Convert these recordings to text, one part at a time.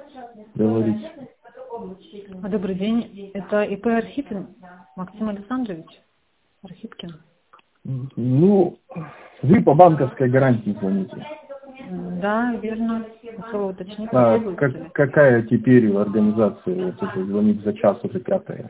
Говорите. Добрый день. Это ИП Архипин Максим Александрович Архипкин. Ну, вы по банковской гарантии звоните. Да, верно. Хотела уточнить, какая теперь организация вот это звонит за час уже 5-я?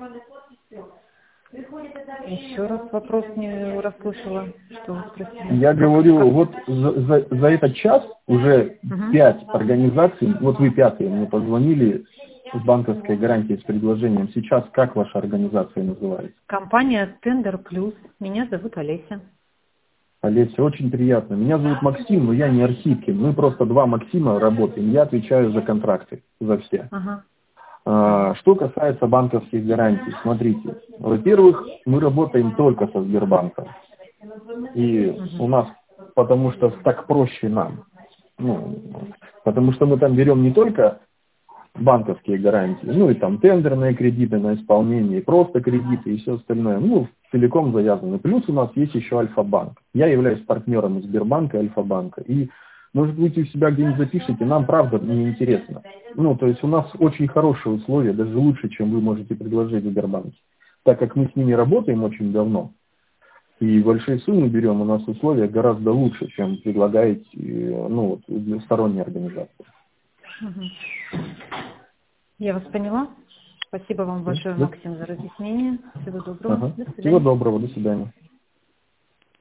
Еще раз вопрос не расслышала, что вы спросили. Я говорю, вот за этот час уже 5 организаций, вот вы 5-е мне позвонили с банковской гарантией, с предложением. Сейчас как ваша организация называется? Компания Тендер Плюс. Меня зовут Олеся. Олеся, очень приятно. Меня зовут Максим, но я не Архипкин. Мы просто 2 Максима работаем. Я отвечаю за контракты, за все. Что касается банковских гарантий, смотрите. Во-первых, мы работаем только со Сбербанком. И у нас, потому что так проще нам. Потому что мы там берем не только банковские гарантии, ну и там тендерные кредиты на исполнение, просто кредиты и все остальное. Целиком завязаны. Плюс у нас есть еще Альфа-банк. Я являюсь партнером Сбербанка и Альфа-банка. И, может быть, у себя где-нибудь запишите, нам правда неинтересно. То есть у нас очень хорошие условия, даже лучше, чем вы можете предложить в Сбербанке. Так как мы с ними работаем очень давно, и большие суммы берем, у нас условия гораздо лучше, чем предлагаете для сторонней организации. Я вас поняла. Спасибо вам большое, Максим, за разъяснение. Всего доброго. До свидания. Всего доброго. До свидания.